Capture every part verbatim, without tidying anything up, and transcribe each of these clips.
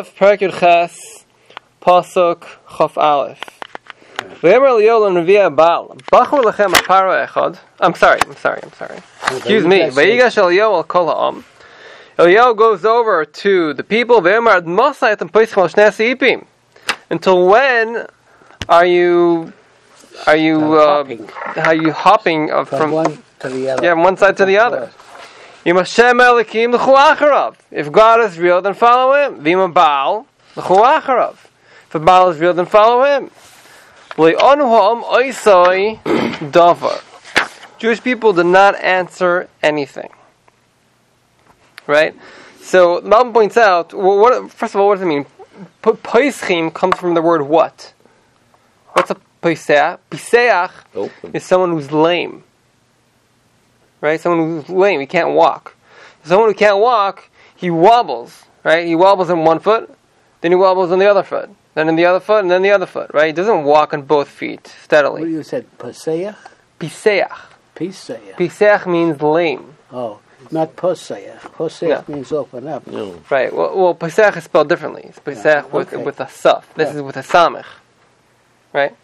Aleph, Perek Yud Ches, Pasuk Chaf Aleph. V'yemer Eliyahu l'Neviah Baal, Bachur lechem apara echad. I'm sorry, I'm sorry, I'm sorry. Excuse me. Vayigash Eliyahu al kol ha'am. Eliyahu goes over to the people. V'yemer ad masay etem poischem al shnei seipim. Until when are you are you uh, are you hopping uh, from, from one to the other? Yeah, from one side to the other. Yim Hashem Elikim l'chu acharav. If God is real, then follow Him. V'yim Baal l'chu acharav. If Baal is real, then follow Him. Le'onu ha'am oisai davar. Jewish people did not answer anything. Right? So Malbim points out. Well, what, first of all, what does it mean? Paischim comes from the word what? What's a paiseach? Paiseach is someone who's lame. Right? Someone who's lame, he can't walk. Someone who can't walk, he wobbles. Right? He wobbles in one foot, then he wobbles on the other foot, then in the other foot, and then the other foot. Right? He doesn't walk on both feet steadily. What you said, paiseach? Paiseach. Paiseach. Paiseach means lame. Oh. Not Poseach. Poseach no. means open up. No. Right. Well, well, Pesach is spelled differently. It's Pesach yeah. with okay. with a suf. This yeah. is with a samech. Right.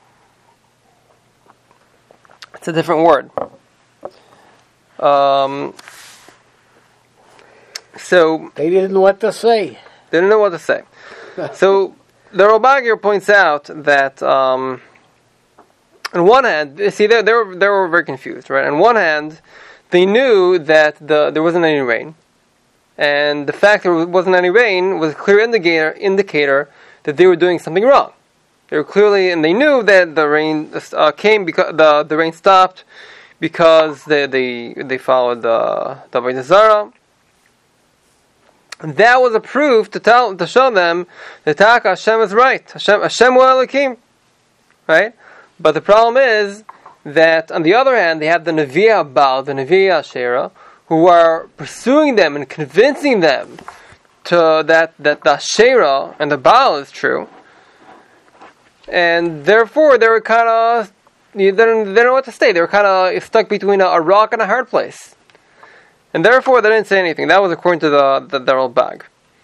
It's a different word. Um. So they didn't know what to say. They didn't know what to say. So the Robagir points out that um, on one hand, see, they they were they were very confused. Right. On one hand, they knew that the, there wasn't any rain, and the fact there wasn't any rain was a clear indicator indicator that they were doing something wrong. They were clearly, and they knew that the rain uh, came because the the rain stopped because they they, they followed the the Avodah Zarah. And that was a proof to tell to show them that Taka Hashem is right. Hashem Hashem wa Elokim, right? But the problem is that on the other hand, they have the Neviah Baal, the Neviah Asherah, who are pursuing them and convincing them to that that the Asherah and the Baal is true, and therefore they were kind of they didn't, they didn't know what to say. They were kind of stuck between a, a rock and a hard place, and therefore they didn't say anything. That was according to the the, the Ralbag.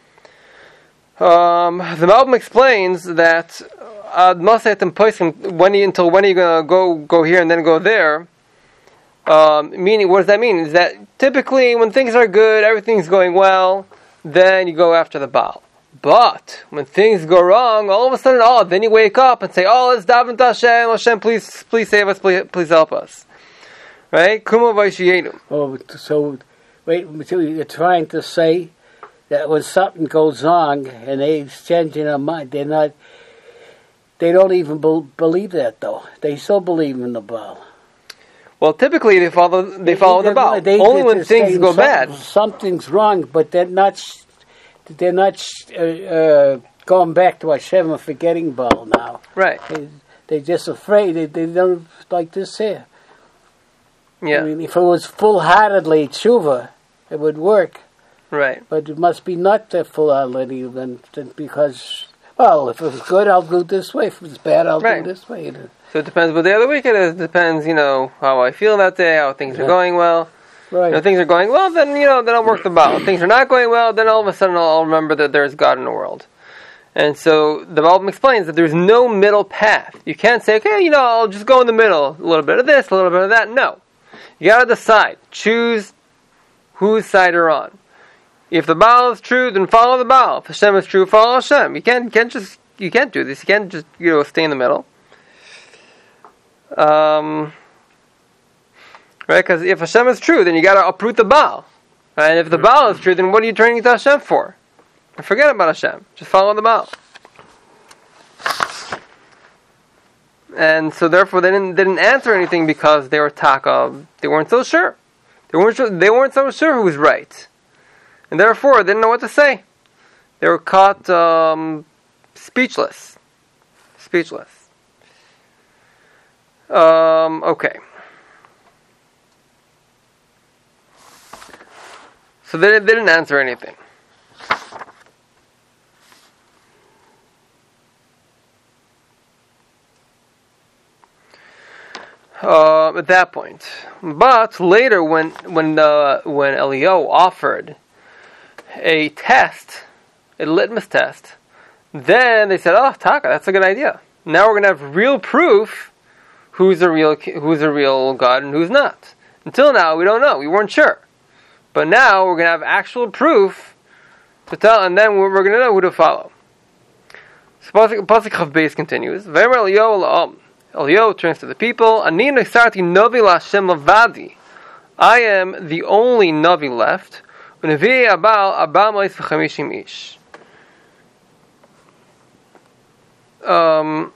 Um, the Malbim explains that. Ad masetem poischim, when you, until when are you going to go go here and then go there? Um, meaning, what does that mean? Is that typically when things are good, everything's going well, then you go after the Baal. But when things go wrong, all of a sudden, oh, then you wake up and say, oh, let's daven to Hashem, Hashem, please, please save us, please, please help us. Right? Kumo v'yishiyenu. Oh, so wait, so you're trying to say that when something goes wrong and they change in their mind, they're not. They don't even be- believe that, though. They still believe in the Baal. Well, typically they follow they, they follow the Baal. They, Only when things go bad. Something's wrong, but they're not. They're not uh, uh, going back to Hashem and forgetting Baal now. Right. They, they're just afraid. They, they don't like this here. Yeah. I mean, if it was full-heartedly tshuva, it would work. Right. But it must be not that full-heartedly, then, because. Well, if it's good, I'll do it this way. If it's bad, I'll right. do it this way. So it depends what day of the week it is. It depends, you know, how I feel that day, how things yeah. are going well. Right. You know, things are going well, then, you know, then I'll work the Baal. If things are not going well, then all of a sudden I'll remember that there's God in the world. And so the Malbim explains that there's no middle path. You can't say, okay, you know, I'll just go in the middle. A little bit of this, a little bit of that. No. You got to decide. Choose whose side you're on. If the Baal is true, then follow the Baal. If Hashem is true, follow Hashem. You can't, you can't just, you can't do this. You can't just, you know, stay in the middle. Um, right? Because if Hashem is true, then you got to uproot the Baal. Right? And if the Baal is true, then what are you turning to Hashem for? And forget about Hashem. Just follow the Baal. And so therefore they didn't, they didn't answer anything because they were taka. They weren't so sure. They weren't, sure, they weren't so sure who was right. And therefore, they didn't know what to say. They were caught um, speechless. Speechless. Um, okay. So they, they didn't answer anything. Uh, at that point. But later, when when uh, when Eliyahu offered a test a litmus test. Then they said, "Oh, Taka, that's a good idea. Now we're going to have real proof who's a real who's a real God and who's not. Until now, we don't know. We weren't sure, but now we're going to have actual proof to tell, and then we're, we're going to know who to follow." So Pasuk Chav Beis continues. V'emer Eliyahu la'am. Eliyahu turns to the people. Ani nesarti novi la'Hashem lavadi. I am the only Navi left. Unevi abal abal mois v'chamishim ish. Um,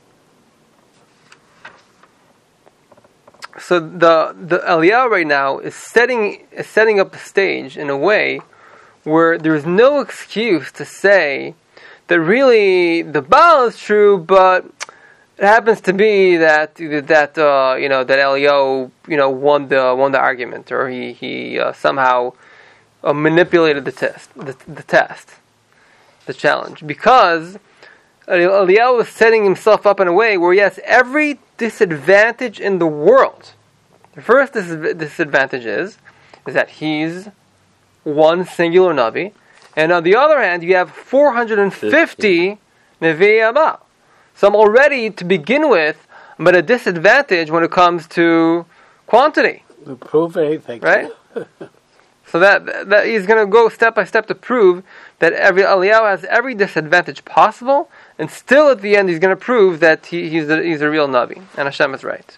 so the the Eliyahu right now is setting is setting up the stage in a way where there is no excuse to say that really the Baal is true, but it happens to be that that uh, you know that Eliyahu you know won the won the argument, or he he uh, somehow uh, manipulated the test, the, the test, the challenge, because Eliyahu is setting himself up in a way where he has every disadvantage in the world. The first dis- disadvantage is is that he's one singular Navi, and on the other hand, you have four hundred fifty Nevi'ei Abal. So I'm already, to begin with, I'm at a disadvantage when it comes to quantity. To prove anything, right? So that that he's going to go step by step to prove that every Eliyahu has every disadvantage possible, and still at the end he's going to prove that he, he's a, he's a real Navi, and Hashem is right.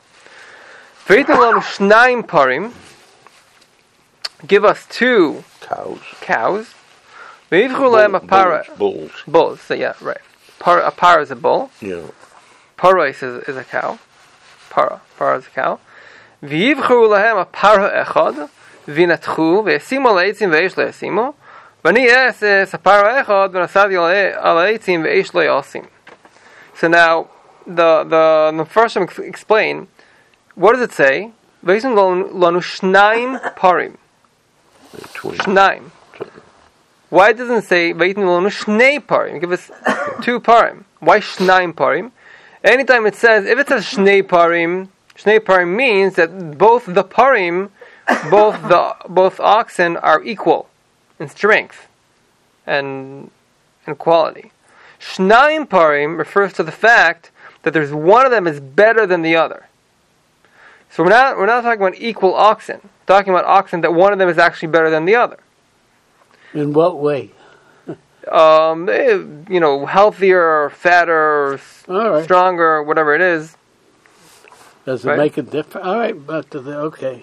Shnaim parim. Give us two cows. Cows. Bulls. Bulls. Bulls. So yeah, right. Par, a par is a bull. Yeah. Parais is, is a cow. Para. Para is a cow. V'yivchuru lahem a para echad. V'natchu. V'yasimu al ha'etzim v'eish le'yasimu. V'ani es a para echad. V'nasadi al ha'etzim v'eish le'yasim. So now, the the the first one explain, what does it say? V'yizun lanu shnaim parim. Shnaim. Why doesn't it say Vayitnu lanu shnei parim? Give us two parim. Why shnaim parim? Anytime it says, if it says shnei parim, shnei parim means that both the parim, both the both oxen are equal in strength and and quality. Shnaim parim refers to the fact that there's one of them is better than the other. So we're not we're not talking about equal oxen. We're talking about oxen that one of them is actually better than the other. In what way? Um, you know, healthier, fatter, right. stronger, whatever it is. Does it right? make a difference? All right, but the, okay.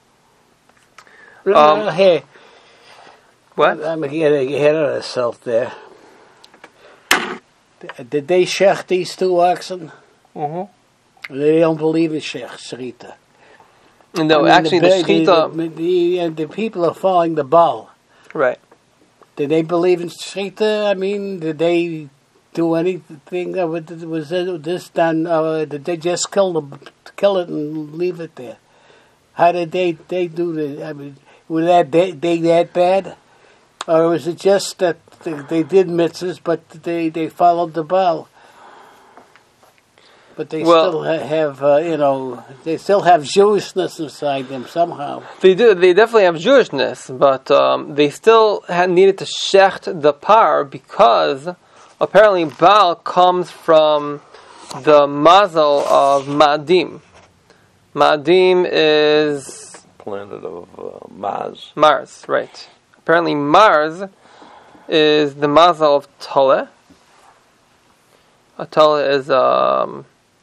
Um, hey, what? I'm getting ahead of myself there. Did they shech these two oxen? Mm-hmm. They don't believe in shech shrita. No, I mean, actually, the, the shechita. The, the, and the people are following the Baal. Right. Did they believe in Shechita? I mean, did they do anything? Was this done? Uh, did they just kill the, kill it and leave it there? How did they, they do the? I mean, were that they, they that bad, or was it just that they, they did mitzvahs, but they, they followed the Baal? But they well, still have, uh, you know, they still have Jewishness inside them somehow. They do. They definitely have Jewishness, but um, they still had needed to shecht the par because apparently Baal comes from the mazel of Ma'adim. Ma'adim is planet of uh, Mars. Mars, right? Apparently Mars is the mazel of Toleh. A Toleh is um.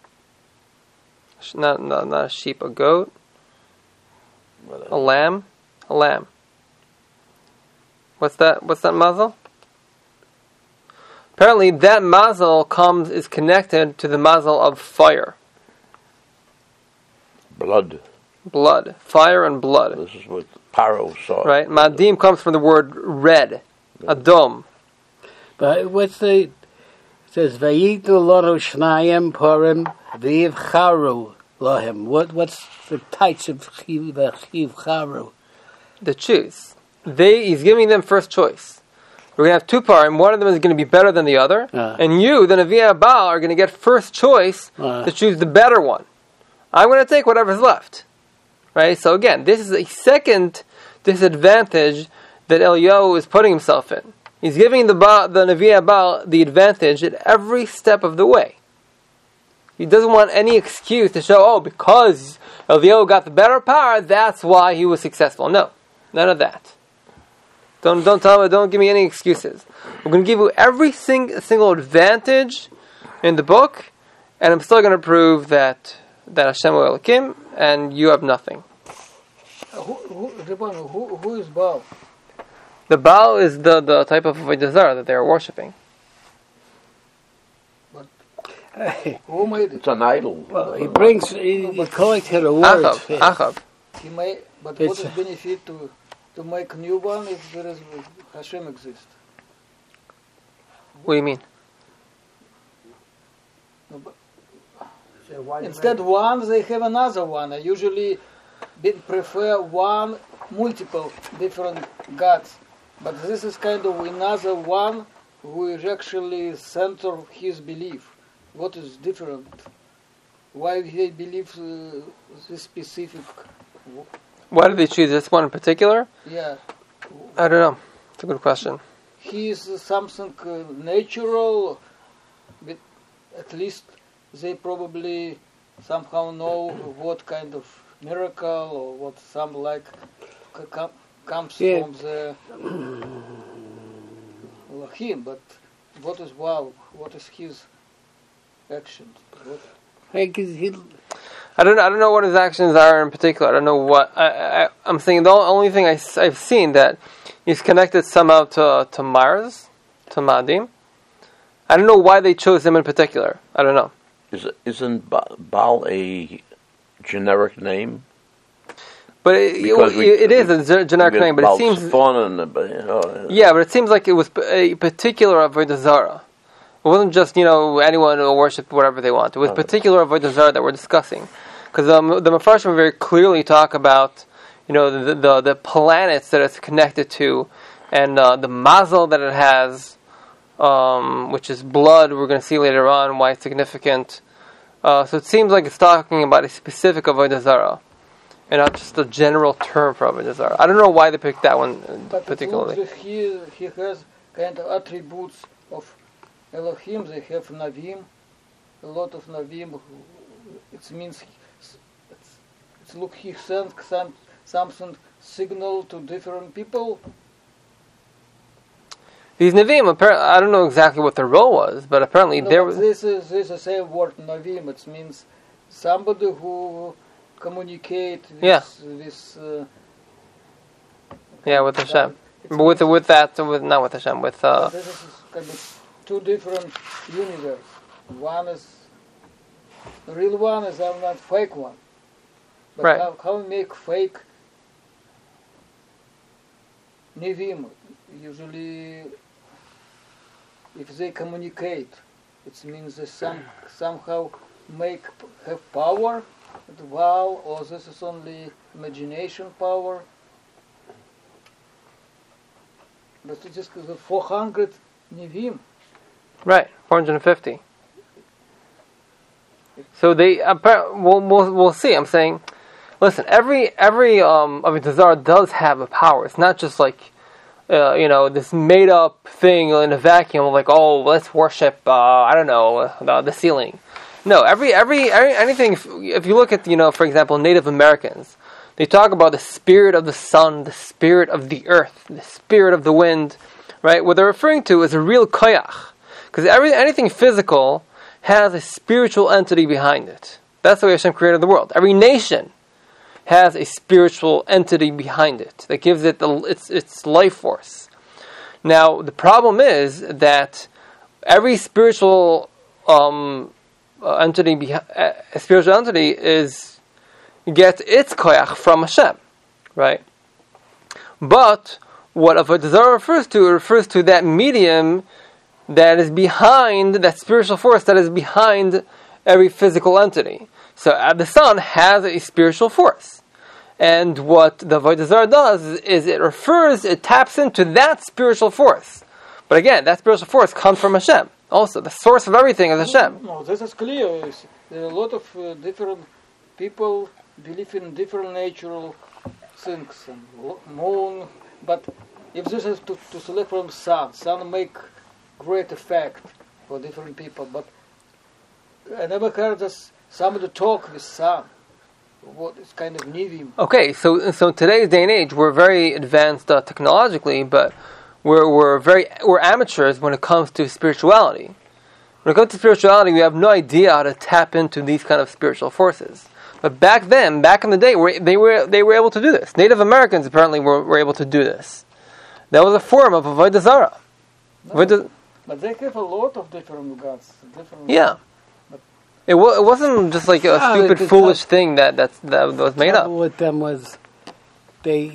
Not, not not a sheep, a goat, a lamb, a lamb. What's that? What's that mazel? Apparently, that mazel comes is connected to the mazel of fire, blood, blood, fire and blood. This is what Paro saw. Right, Ma'adim comes from the word red, adom. But what's the? It says Vayitu lanu shnayim parim. V'yivcharu lahem. What what's the types of yivcharu? The choose. They he's giving them first choice. We're gonna have two parim. One of them is going to be better than the other, uh. and you, the Nevi'ei Baal, are going to get first choice uh. to choose the better one. I'm going to take whatever's left. Right. So again, this is a second disadvantage that Eliyahu is putting himself in. He's giving the ba- the Nevi Abal the advantage at every step of the way. He doesn't want any excuse to show, oh, because Eliyahu got the better power, that's why he was successful. No, none of that. Don't don't tell me, don't give me any excuses. I'm going to give you every sing- single advantage in the book, and I'm still going to prove that that Hashem will Elokim, and you have nothing. Who, who, Ribbono, who, who is Baal? The Baal is the, the type of Avodah Zarah that they are worshipping. Who made it? It's an idol. Well, he brings, he, he collected the words. Achab, Achab. He may, but It's what is a- benefit to to make new one if there is Hashem exists? What do you mean? No, but instead one, they have another one. I usually be- prefer one, multiple different gods. But this is kind of another one who is actually center of his belief. What is different? Why he believes uh, this specific? Why did they choose this one in particular? Yeah, I don't know. It's a good question. he is something uh, natural. But at least they probably somehow know what kind of miracle or what some like c- com- comes Yeah. from the Elohim. But what is wow? What is his action? What, Hey, 'cause he, I don't. I don't know what his actions are in particular. I don't know what. I, I, I'm saying the only thing I, have seen that he's connected somehow to to Mars, to Ma'adim. I don't know why they chose him in particular. I don't know. Is, isn't Ba- Baal a generic name? But it, Because we- it is a ge- generic Because name. But it Baal's seems. fun and uh, you know, Yeah, but it seems like it was a particular Avodah Zarah. It wasn't just, you know, anyone who worshipped whatever they want. It was particular Avodah Zarah that we're discussing. Because um, the Mefarshim very clearly talk about, you know, the the, the planets that it's connected to, and uh, the mazel that it has, um, which is blood. We're going to see later on why it's significant. Uh, so it seems like it's talking about a specific Avodah Zarah, and not just a general term for Avodah Zarah. I don't know why they picked that one uh, but particularly. it looks that he he has kind of attributes of Elohim. They have Navim, a lot of Navim. It means it's, it's look he sent some something signal to different people. These Nevi'im, apparently, I don't know exactly what their role was, but apparently No, there but was. this is this is the same word Navim. It means somebody who communicate with Yeah. with. Uh, Yeah, with Hashem. it But with means- with that, with not with Hashem, with uh, This is kind of two different universe. One is the real one is I'm not fake one. But Right. how how we make fake Nevim? Usually, if they communicate, it means they some somehow make have power. Wow, or this is only imagination power. But it's just the four hundred Nevim. right four hundred fifty. So they appar- we'll, we'll we'll see. I'm saying, listen, every every um Avodah Zarah does have a power. It's not just like uh, you know this made up thing in a vacuum. Like, oh, let's worship uh, I don't know the, the ceiling. No, every, every every anything. If, if you look at, you know, for example, Native Americans, they talk about the spirit of the sun, the spirit of the earth, the spirit of the wind, right? What they're referring to is a real koyach, because every anything physical has a spiritual entity behind it. That's the way Hashem created the world. Every nation has a spiritual entity behind it that gives it the, its its life force. Now, the problem is that every spiritual um, uh, entity, behi- uh, spiritual entity, is gets its koyach from Hashem, right? But what Avodah Zarah refers to, it refers to that medium that is behind, that spiritual force that is behind every physical entity. So uh, the sun has a spiritual force. And what the Avodah Zarah does is it refers, it taps into that spiritual force. But again, that spiritual force comes from Hashem. Also, the source of everything is Hashem. No, this is clear. There are a lot of uh, different people believe in different natural things, and lo- moon. But if this is to, to select from sun, sun make great effect for different people, but I never heard this, somebody talk with sun. What is kind of Nivim? Okay, so so in today's day and age, we're very advanced uh, technologically, but we're we're very we're amateurs when it comes to spirituality. When it comes to spirituality, we have no idea how to tap into these kind of spiritual forces. But back then, back in the day, we're, they were they were able to do this. Native Americans apparently were, were able to do this. That was a form of Avodah Zarah. No, Avodah- but they have a lot of different gods. Different yeah. It, wa- it wasn't just like a Ah, stupid, the- the foolish top- thing that, that's, that was made up. trouble with them was they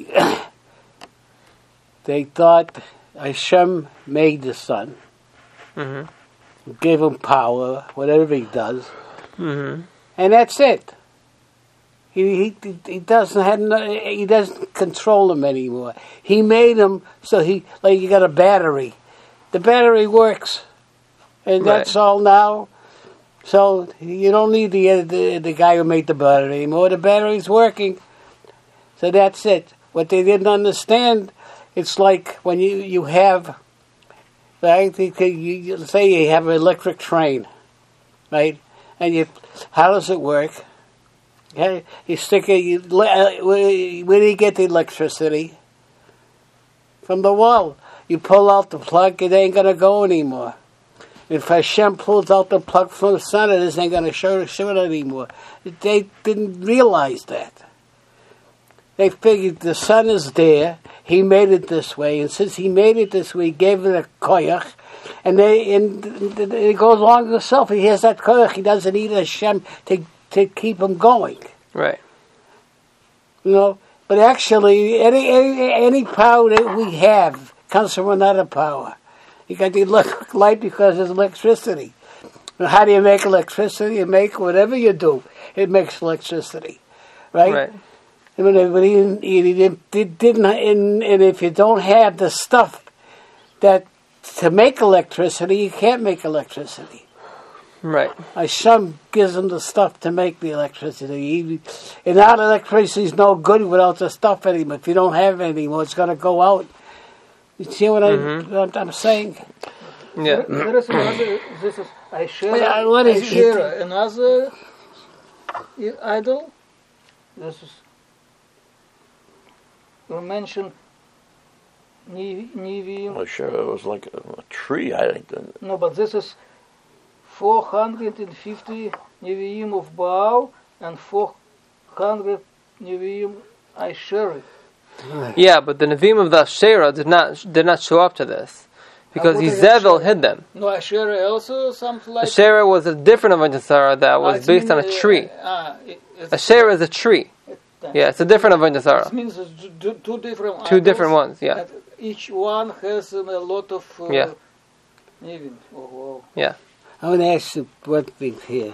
they thought Hashem made the sun, Mm-hmm. gave him power, whatever he does, Mm-hmm. and that's it. He he he doesn't have no, he doesn't control him anymore. He made him so he like you got a battery, the battery works, and Right. that's all now. So you don't need the, the the guy who made the battery anymore. The battery's working, so that's it. What they didn't understand, it's like when you you have, I think you, you say you have an electric train, right? And you, how does it work? Yeah, you stick it. You, uh, where do you get the electricity? From the wall. You pull out the plug, it ain't gonna go anymore. If Hashem pulls out the plug from the sun, it isn't going to show, show it anymore. They didn't realize that. They figured the sun is there, he made it this way, and since he made it this way, he gave it a koyach, and, they, and it goes along with itself. He has that koyach, he doesn't need Hashem to, to keep him going. Right. You know, but actually, any, any, any power that we have comes from another power. You got the electric light because there's electricity. Now, how do you make electricity? You make whatever you do, it makes electricity, right? Right. And when when he, he didn't, he didn't and, and if you don't have the stuff that to make electricity, you can't make electricity. Right. Hashem gives them the stuff to make the electricity. He, and now the electricity is no good without the stuff anymore. If you don't have it anymore, it's going to go out. You see what, Mm-hmm. I, what I'm saying? Yeah. There is another, this is Asherah, Yeah, what is it? Asherah, another idol. This is, you mentioned Niv- Nivim. I'm sure it was like a, a tree, I think. No, but this is four hundred fifty Nevi'im of Baal and four hundred Nevi'im Asherah. Yeah, but the Nevi'im of the Asherah did not did not show up to this because Uh, what is Izebel Asherah? hid them. No, Asherah also something like Asherah was a different Avodah Zarah that Ah, was it's based on mean, a uh, tree. Ah, it, it's, Asherah is a tree. it, Yeah, it's a different Avodah Zarah. It means it's two, two- two different Two idols, different ones, yeah. and each one has um, a lot of uh, Yeah. Nivim. Oh, wow. I want to ask you one thing here.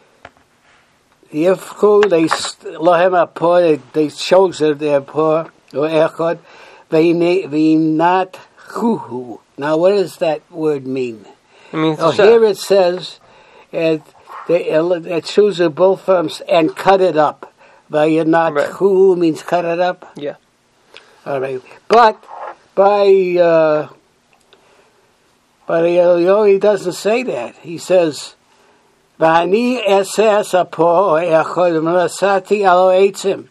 Yevku, they lohem apor, they they chose that they're poor or echad, they not chuhu. Now, what does that word mean? It means Oh, to here share. it says, uh, they uh, choose the both firms and cut it up. By not Right. chuhu means cut it up. Yeah. All right, but by uh, but uh, he doesn't say that. He says, "Vani eses apo echad melasati alo eitzim."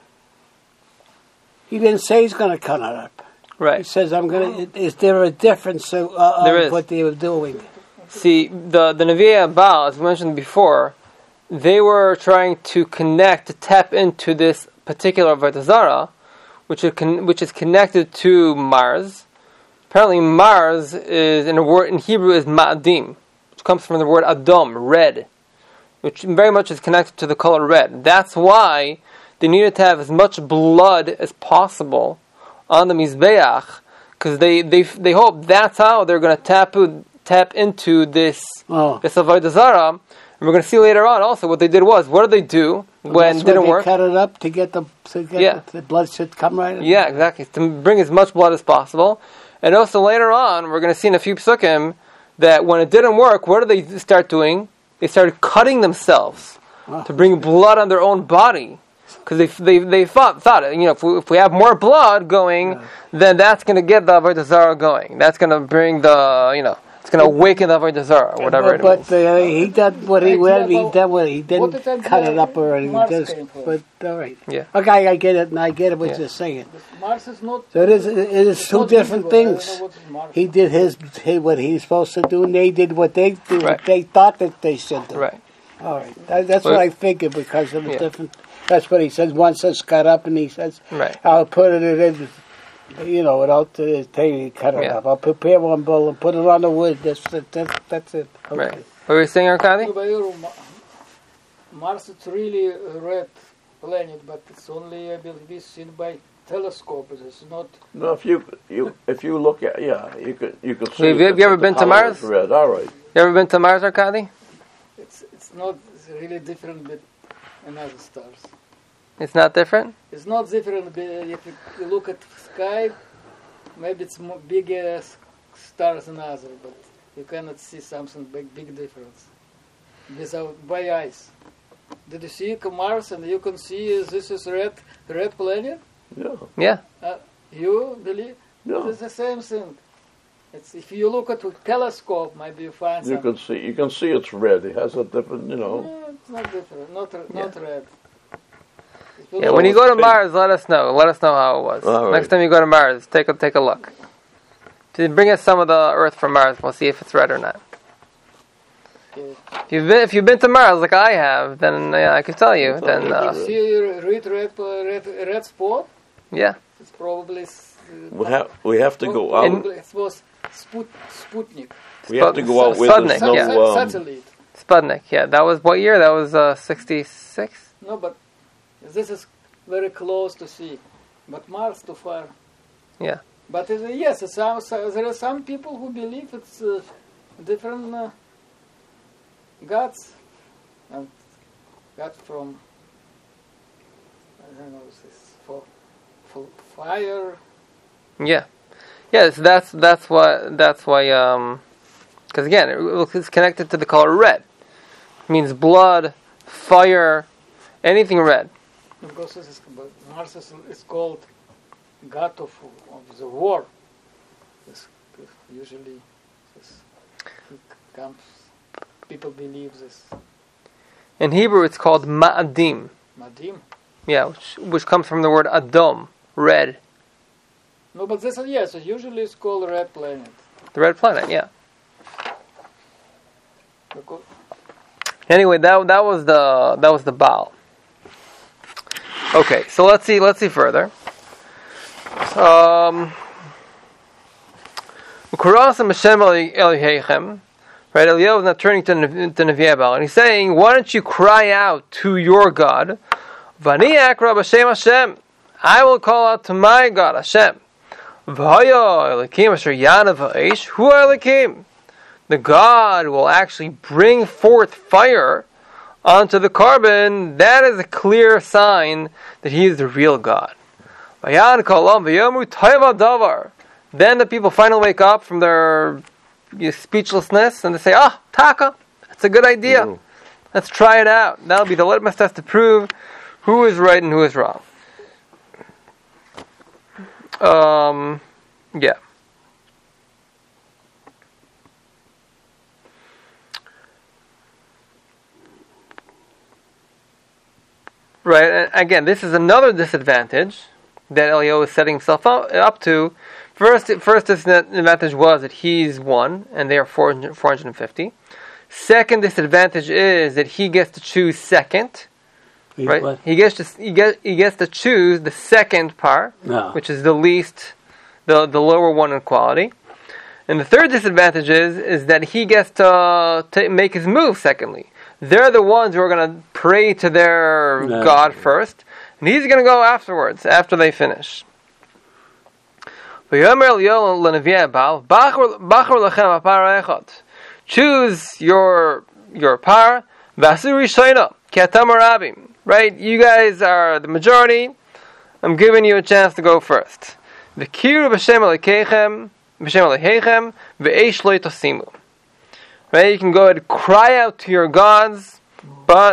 He didn't say he's going to cut it up. He Right. says, "I'm going to." Is there a difference of, uh, There of is. what they were doing? See, the the Nevi'im Baal, as we mentioned before, they were trying to connect, to tap into this particular Avodah Zarah, which is con- which is connected to Mars. Apparently, Mars is in a word in Hebrew is Ma'adim, which comes from the word Adom, red, which very much is connected to the color red. That's why they needed to have as much blood as possible on the Mizbeach, because they, they they hope that's how they're going to tap tap into this Oh. this Avodah Zarah. And we're going to see later on also what they did was, what did they do when That's it didn't why they work? cut it up to get the to get Yeah. the, the blood should come right. in. Yeah, exactly. To bring as much blood as possible. And also later on, we're going to see in a few psukim that when it didn't work, what did they start doing? They started cutting themselves Ah. to bring blood on their own body. because they they they thought thought you know if we, if we have more blood going, yeah. then that's going to get the Avodah Zarah going. That's going to bring the you know it's going to awaken the Avodah Zarah or whatever. But, but it uh, he did what he went. He did what he didn't cut it up or anything. Just, but all right. Yeah. Okay, I get it, and I get it what yeah. you're saying. Mars is not. So it is. It is two different things. He did his, his what he's supposed to do, and they did what they do, right. what they thought that they should do. Right. All right. That, that's well, what I figured because of the yeah. different. That's what he says. One says cut up, and he says, right. "I'll put it in." You know, without the tape, cut it yeah. up. I'll prepare one bowl and put it on the wood. That's that, that's it. Okay. Right. What were you saying, Arkady? Mars is really a red planet, but it's only able to be seen by telescope. It's not. No, if you you if you look at yeah, you could you could see. Have you, have you ever been to Mars? Red. All right. You ever been to Mars, Arkady? It's it's not it's really different with another stars. It's not different? It's not different. If you look at the sky, maybe it's more bigger stars than others, but you cannot see something big, big difference without by eyes. Did you see Mars and you can see this is red, red planet? Yeah. Yeah. Uh, you believe? Yeah. It's the same thing. It's if you look at a telescope, maybe you find you something. can see. You can see it's red. It has a different, you know. No, it's not different. Not yeah. not red. Yeah, when you go to Mars, let us know. Let us know how it was. All Next right. time you go to Mars, take a take a look. Just bring us some of the Earth from Mars. We'll see if it's red or not. Okay. If you've been, if you've been to Mars like I have, then yeah, I can tell you. Then uh, you see red red red red spot. Yeah. It's probably. Uh, We have we have to go out. Probably it was Sput, Sputnik. We have to go out with Sputnik, no yeah. um, satellite. Sputnik. Yeah, that was what year? That was uh, sixty-six. No, but this is very close to see, but Mars too far. Yeah. But uh, yes, some, so there are some people who believe it's uh, different uh, gods, and God from I don't know, this for for fire. Yeah. Yes, that's that's why that's why um, because again, it, it's connected to the color red. It means blood, fire, anything red. Because this is, Mars is, is called god of, of the war. This, usually, this, he comes, people believe this. In Hebrew, it's called Ma'adim. Madim. Yeah, which, which comes from the word Adom, red. No, but this, yes, usually it's called red planet. The red planet, yeah. Because anyway, that that was the that was the Baal. Okay, so let's see let's see further. Um, right, Eliyahu is now turning to, to Nevi'ah Baal, and he's saying, why don't you cry out to your God? Vani akra b'shem Hashem. I will call out to my God, Hashem. V'haya Elokim asher yanav ha'esh. Hu Elokim. The God will actually bring forth fire onto the carbon. That is a clear sign that He is the real God. Then the people finally wake up from their you know, speechlessness and they say, ah, Taka, that's a good idea. Ooh. Let's try it out. That'll be the litmus test to prove who is right and who is wrong. Um, yeah. Right, and again, this is another disadvantage that Eliyahu is setting himself up to. First, first disadvantage was that he's one, and they are four hundred fifty. Second disadvantage is that he gets to choose second. He's right, what? he gets to he gets he gets to choose the second par, no. which is the least, the the lower one in quality. And the third disadvantage is is that he gets to, to make his move. Secondly, they're the ones who are going to pray to their no. God first, and he's going to go afterwards after they finish. Choose your your par. Right, you guys are the majority. I'm giving you a chance to go first. Right, you can go ahead and cry out to your gods, but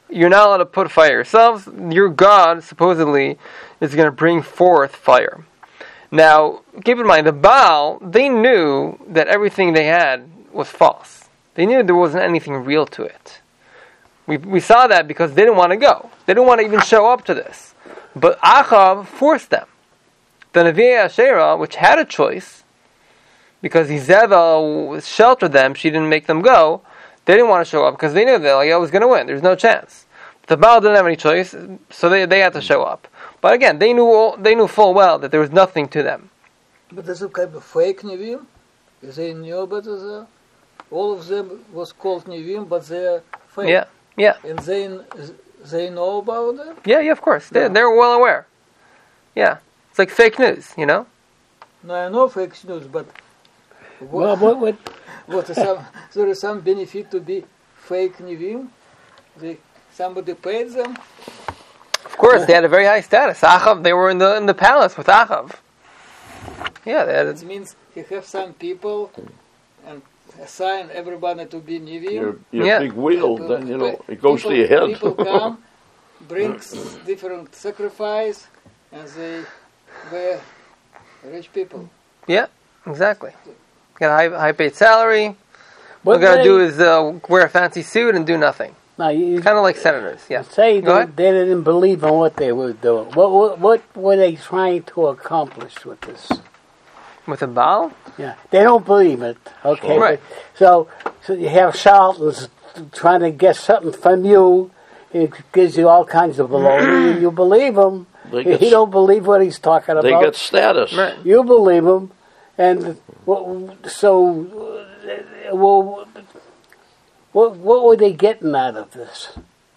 you're not allowed to put fire yourselves. Your God, supposedly, is going to bring forth fire. Now, keep in mind, the Baal, they knew that everything they had was false. They knew there wasn't anything real to it. We we saw that because they didn't want to go. They didn't want to even show up to this. But Achav forced them. The Nevi'e Asherah, which had a choice, because Izebel sheltered them, she didn't make them go, they didn't want to show up because they knew that like, I was going to win. There's no chance. The Baal didn't have any choice, so they they had to show up. But again, they knew all, they knew full well that there was nothing to them. But this is kind of fake Nevi'im. They knew about it. All of them was called Nevi'im, but they're fake. Yeah, yeah. And they they know about it. Yeah, yeah, of course. They're, Yeah. they're well aware. Yeah. It's like fake news, you know? No, I know fake news, but Well, what, what, what, what is some, there is some benefit to be fake Nevi'im. They somebody paid them. Of course, they had a very high status. Achav, they were in the in the palace with Achav. Yeah, they had It means he have some people and assign everybody to be Nevi'im. Your, your Yeah. big wheel, People- then, you know, pe- it goes people, to your head. People come, brings different sacrifice, and they were rich people. Yeah, exactly. Got a high, high paid salary. All what you gotta they- do is uh, wear a fancy suit and do nothing. now, you, Kind of like senators, yeah. say Go they, ahead. they didn't believe in what they were doing. What, what, what were they trying to accomplish with this? With a Baal? Yeah, they don't believe it. Okay, Right. but- so so you have charlatans trying to get something from you. It gives you all kinds of baloney, and you believe him. They He get, don't believe what he's talking about. they get status. Right. You believe him, and what, so uh, well, what what were they getting out of this?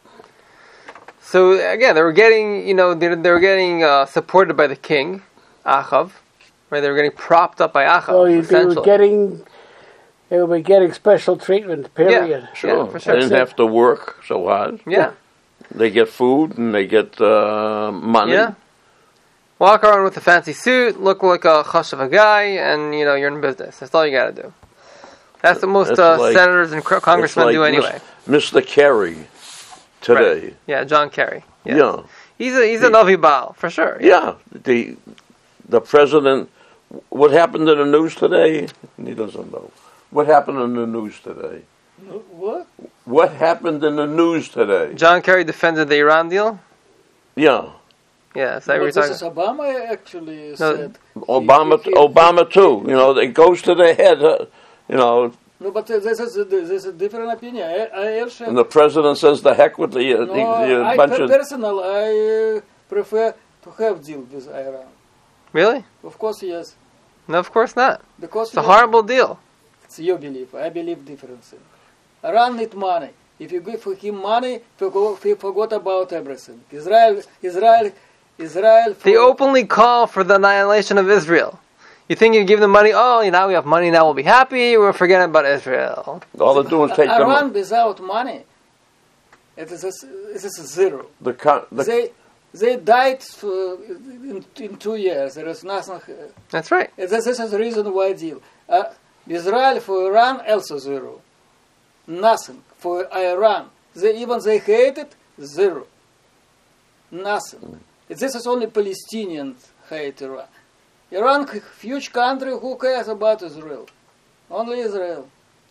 So again, they were getting, you know, they, they were getting uh, supported by the king, Achav. Right? They were getting propped up by Achav. So you, they were essentially. getting they were getting special treatment. Period. Yeah. Sure. for sure. They didn't have to work so hard. Yeah. They get food and they get uh, money. Yeah. Walk around with a fancy suit, look like a hush of a guy, and you know you're in business. That's all you got to do. That's what most It's uh, like- senators and cr- congressmen It's do like anyway. Mis- Mister Kerry today. Right. Yeah, John Kerry. Yes. Yeah. He's a he's a Navi Baal for sure. Yeah. The the president. What happened in the news today? He doesn't know. What happened in the news today? What? What happened in the news today? John Kerry defended the Iran deal. Yeah. Yeah, is that what you're But talking this is Obama actually said. Obama, He- he- Obama too. You know, it goes to the head. Uh, you know, No, but this is a, this is a different opinion. I, I also, and the president says the heck with the, uh, no, the, the I bunch per- of. personal, I uh, prefer to have deal with Iran. Really? Of course, yes, No, of course not. because It's a you- horrible deal. It's your belief. I believe different thing. Iran need money. If you give him money, forgo- he forgot about everything. Israel, Israel, Israel. They for- openly call for the annihilation of Israel. You think you give them money? Oh, now we have money. Now we'll be happy. We're forgetting about Israel. All they do is take Iran the without money, it is a, it is a zero. the, co- the they they died for, in, in two years. There is nothing. uh, That's right. This, this is the reason why deal. Uh, Israel for Iran also zero. Nothing for Iran. They even they hate it zero. Nothing. This is only Palestinians hate Iran. Iran, huge country, who cares about Israel? Only Israel.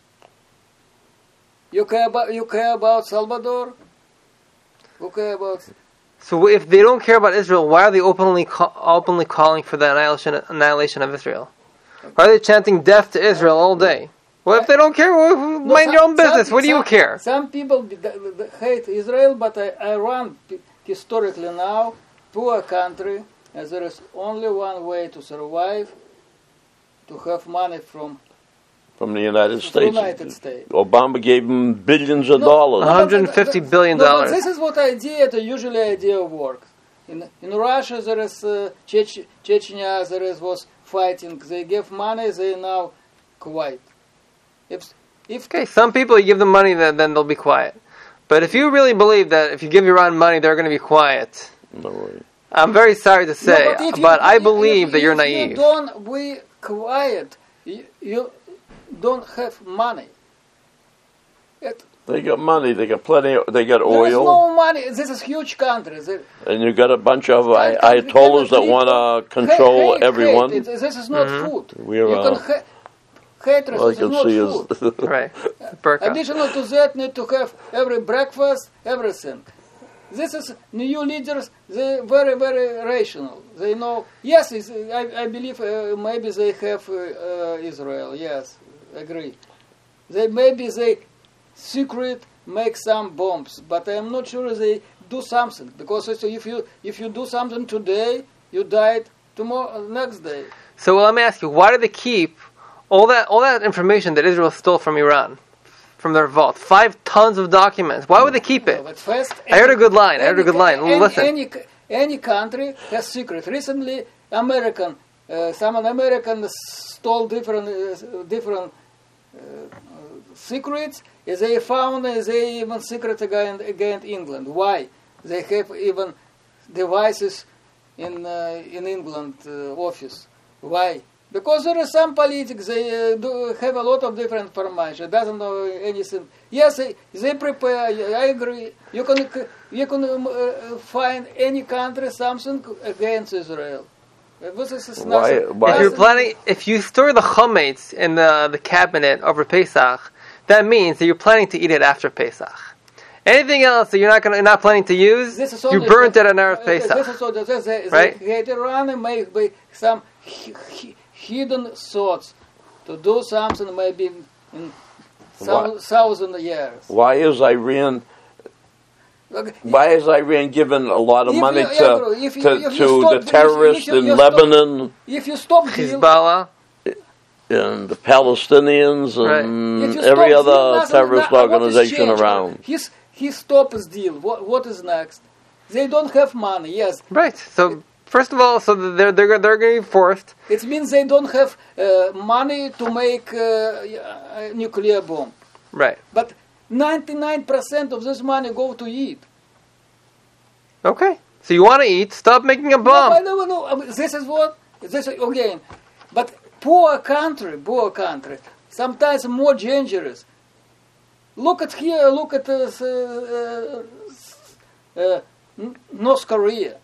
You care about you care about Salvador? Who care about? So if they don't care about Israel, why are they openly ca- openly calling for the annihilation annihilation of Israel? Why are they chanting death to Israel all day? Well, if they don't care, well, No, mind some- your own business. some- What do you some- care? Some people be- th- th- hate Israel, but I- Iran p- historically now poor country, and there is only one way to survive: to have money from from the United the States. United States. Obama gave them billions of No, dollars. no, but one hundred fifty the- billion no, but dollars. this is what idea. The usually idea works. In in Russia there is uh, Chech- Chechnya. There is was fighting. They give money. They now quiet. If if Okay, some people you give them money, then then they'll be quiet. But if you really believe that if you give Iran money, they're going to be quiet, No way. I'm very sorry to say, No, but, if you- I if- believe if- that you're if naive. You don't be quiet. You, you don't have money. It, They got money. They got plenty. Of, they got there is oil, no money. This is huge country. The, and you got a bunch of I- country Ayatollahs that cannot want live- to control hate, everyone. Hate. It, this is not food. We're, you can uh, ha- hatred All I is can not see food. is Right. Burqa. Additional to that, need to have every breakfast, everything. This is new leaders. They very very rational. They know. Yes, it's, I I believe uh, maybe they have uh, uh, Israel. Yes, agree. They maybe they secret make some bombs, but I am not sure they do something, because also if you if you do something today, you died tomorrow next day. So well, let me ask you, why do they keep all that all that information that Israel stole from Iran, from their vault? Five tons of documents. Why would they keep it? But first, I heard a good line. I heard a good line. Any, Listen. Any, any country has secret. Recently, American, uh, some American stole different uh, different uh, secrets. They found uh, they even secret against, against England. Why? They have even devices in uh, in England uh, office. Why? Because there is some politics. They uh, do have a lot of different information. Doesn't know anything. Yes, they, they prepare. I agree. You can you can um, uh, find any country something against Israel. This is Why- nothing- why- If you're nothing- planning, if you store the chametz in the, the cabinet over Pesach, that means that you're planning to eat it after Pesach. Anything else that you're not going, not planning to use, This is you only- burnt it on Erev uh, Pesach. This is all. This is, they, Right? They hate Iran and may be some hi- hi- hidden thoughts to do something maybe in thou- What? thousand years. why is Iran? Look, Why is Iran giving a lot of If money you- to yeah, bro, if you- to, if you to stop- the if you- terrorists if you- in you stop- Lebanon If you stop deal, Hezbollah. and the Palestinians Right. and if you every stop other deal, nothing- terrorist no- what is organization changed? around? He's, he stops deal. What, what is next? They don't have money. Yes, Right. So first of all, so they're they're they're going to be forced. it means they don't have uh, money to make uh, a nuclear bomb. Right. But ninety-nine percent of this money go to eat. Okay. So you want to eat? Stop making a bomb. No, no, no. I mean, this is what this is, again. But poor country, poor country, sometimes more dangerous. Look at here. Look at uh, uh, uh, North Korea.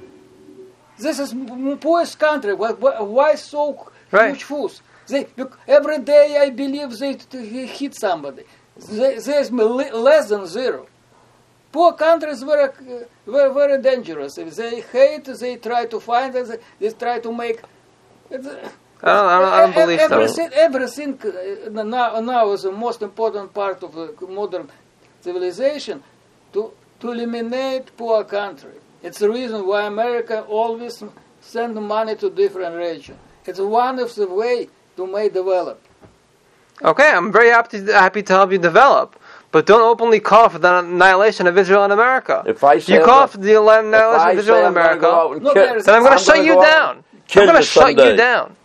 This is m- poorest country. Why, why, why so Right. huge force? They look, every day. I believe they t- hit somebody. They, there's li- less than zero. Poor countries very, uh, very, very dangerous. If they hate, they try to find it. They, they try to make. It's, uh, I don't, I don't, I don't believe so. everything, everything uh, now, now is the most important part of the modern civilization to to eliminate poor country. It's the reason why America always send money to different regions. It's one of the way to make develop. Okay, I'm very happy to, happy to help you develop, but don't openly call for the annihilation of Israel and America. If I say you call I'm for the annihilation If I of Israel say and I'm gonna go out America, and No, kill- there is- then I'm going I'm to shut gonna you go out down. kill I'm going you to shut you someday. down.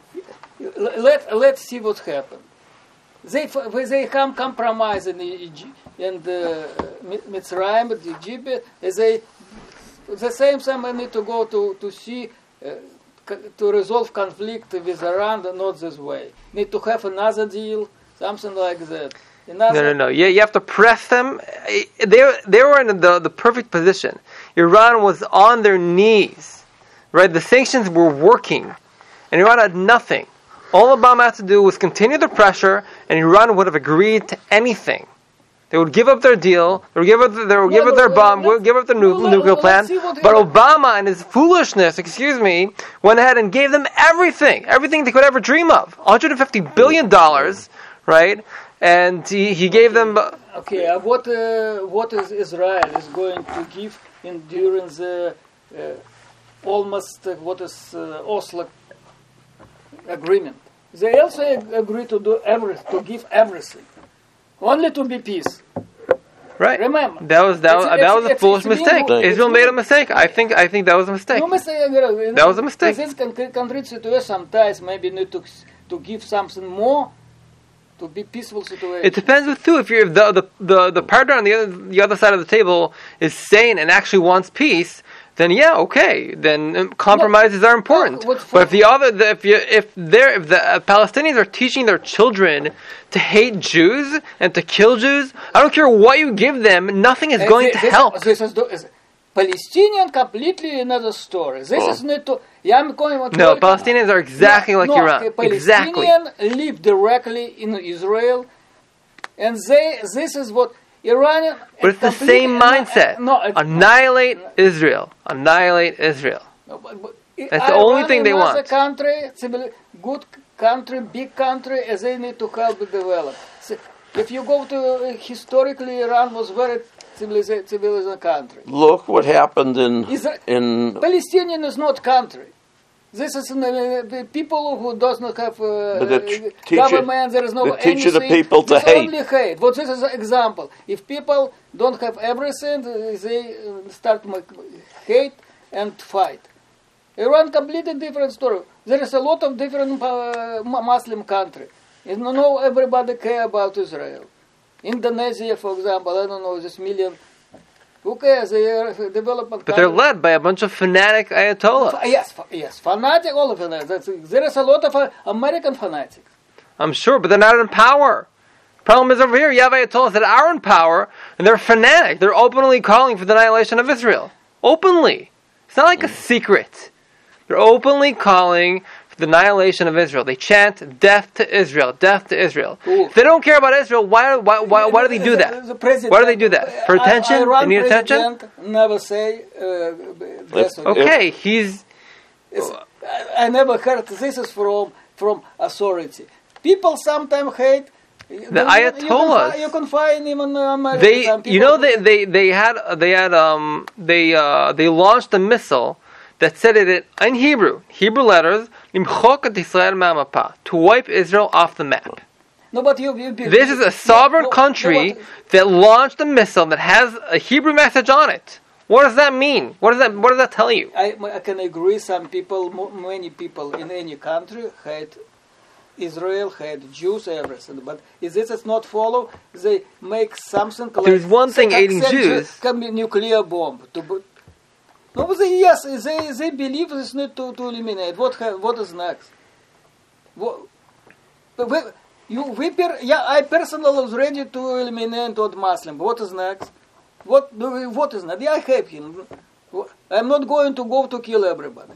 Let let's see what happens. They they come compromise in Egypt and uh, Mitzrayim, Egypt. They the same time I need to go to to see uh, to resolve conflict with Iran, not this way. Need to have another deal, something like that. Another, No, no, no. You, you have to press them. They they were in the the perfect position. Iran was on their knees, right? The sanctions were working, and Iran had nothing. All Obama had to do was continue the pressure, and Iran would have agreed to anything. They would give up their deal. They would give up. They would give up their bomb. Would give up their nu- Well, nuclear let's plan. see what But happened. Obama, in his foolishness, excuse me, went ahead and gave them everything, everything they could ever dream of. one hundred fifty billion dollars, right? And he, he gave them. Okay, uh, what uh, what is Israel is going to give in during the uh, almost uh, what is uh, Oslo agreement? They also ag- agree to do every to give everything, only to be peace. Right. Remember, That was that was, It's- that was a it's- foolish it's mistake. being- Israel it's made a being- mistake. I think I think that was a mistake. No mistake. uh, That was a mistake. This can concrete situation. Sometimes maybe need to to give something more to be peaceful situation. It depends with who. If you're the the the, the partner on the other the other side of the table is sane and actually wants peace, then yeah, okay. Then um, compromises are important. no, what- But if the other, the, if you, if they're, if the uh, Palestinians are teaching their children to hate Jews and to kill Jews, I don't care what you give them, nothing is Uh, going thi- to this, help. This is, is Palestinian completely another story. This Oh. is not to. Yeah, I'm going to No, Palestinians are exactly no, like no, Iran. the Exactly. Palestinians live directly in Israel, and they. This is what Iranian. But it's the same mindset. No, it- Annihilate Israel. Annihilate Israel. no, but- but That's the only Iran thing they another want. country, civili- good country, big country, as they need to help it develop. So if you go to uh, historically, Iran was very civilized, civilized country. Look what happened in Is that- in Palestinian is not country. This is uh, the people who does not have uh, But they're t- teaching- government. There is no they're teaching the anything. people to It's hate. only hate. What this is an example. If people don't have everything, uh, they uh, start make hate and fight. Iran completely different story. There is a lot of different uh, mu- Muslim country. You know, everybody care about Israel. Indonesia, for example, I don't know, this million. Who cares? They are development. But they're country. led by a bunch of fanatic ayatollahs. F- Yes, f- yes, fanatic, all of them. That's, there is a lot of uh, American fanatics. I'm sure, but they're not in power. Problem is over here, you have ayatollahs that are in power, and they're fanatic. They're openly calling for the annihilation of Israel. Openly. It's not like a secret. They're openly calling for the annihilation of Israel. They chant, death to Israel, death to Israel. Ooh. If they don't care about Israel, why, why, why, why do they do that? The president- Why do they do that? For I- attention? Iran They need attention? president never say uh, that's what- Okay, he's... It's- I, I never heard this is from from authority. People sometimes hate the Ayatollahs. You can find even American. They, some you know, people- they, they, they had, they had, um, they, uh, they launched a missile that said it in Hebrew, Hebrew letters, "Nimchok et Israel ma'amapa," to wipe Israel off the map. No, but you, you This is a sovereign no, no, country but- that launched a missile that has a Hebrew message on it. What does that mean? What does that, what does that tell you? I, I can agree. Some people, mo- many people in any country hate Israel, hate Jews, everything. But if this is not follow, they make something like There's one thing hating accept Jews. Can be nuclear bomb. To, bu- no, but they, yes, they they believe this need to, to eliminate. What ha- what is next? What, we, you we per, yeah, I personally was ready to eliminate all Muslim. What is next? What do we, what is next? Yeah, I have him. I'm not going to go to kill everybody.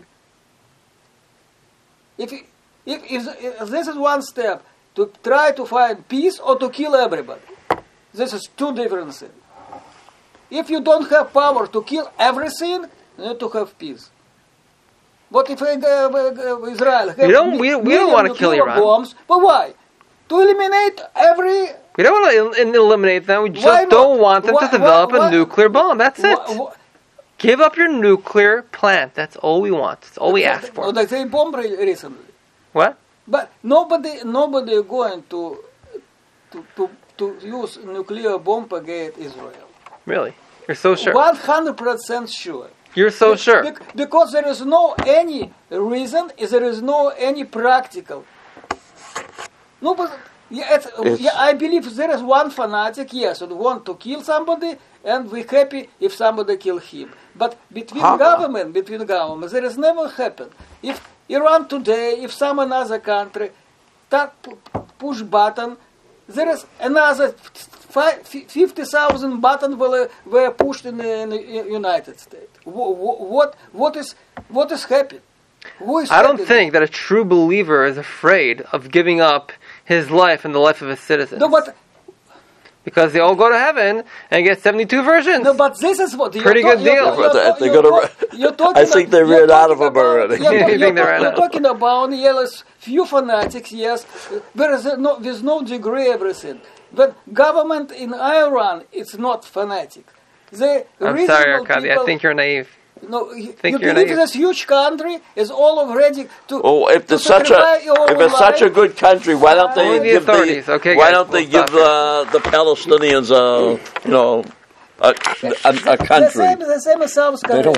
If, if, if, if this is one step, to try to find peace or to kill everybody, this is two different things. If you don't have power to kill everything, you need to have peace. But if uh, uh, Israel have We don't- we- we don't wanna kill nuclear Iran. bombs, but why? To eliminate every. We don't want to el- eliminate them. We just Why not? don't want them Why- to develop why- a nuclear bomb. That's it. wha- wha- Give up your nuclear plant. That's all we want. That's all we ask Oh, for. like they bombed re- recently. What? But nobody, nobody going to, to, to, to use nuclear bomb against Israel. Really? You're so sure? One hundred percent sure. You're so sure? Bec- because there is no any reason, is there is no any practical. No, but yeah, it's, It's- yeah, I believe there is one fanatic, yes, who want to kill somebody, and we're happy if somebody kill him. But between How- government, between governments, there has never happened. If Iran today, if some another country start pu- push button, there is another fi- fifty thousand buttons were, were pushed in the, in the United States. Wh- wh- What what is what is happening? Who is I don't happy? think that a true believer is afraid of giving up his life and the life of his citizens. No, but because they all go to heaven and get seventy-two versions. no, but this is what Pretty you're good you're- deal. you're- you're- They're- they're you're- gonna- you're talking I think about- they you're ran out of talking them already. You're, You you're, think they ran you're out? talking about yes, few fanatics. Yes, there is no there's no degree everything. But government in Iran it's not fanatic. They I'm sorry, reasonable Arkady. people- I think you're naive. No, you, think you you're believe naive. this huge country is all already to. Oh, if to it's such a sacrifice your if own it's such a life. good country, why don't they Only the give authorities. the Okay, why guys, don't they we'll give stop uh, the Palestinians a you know a, a, a The country? same, the same as South Korea. don't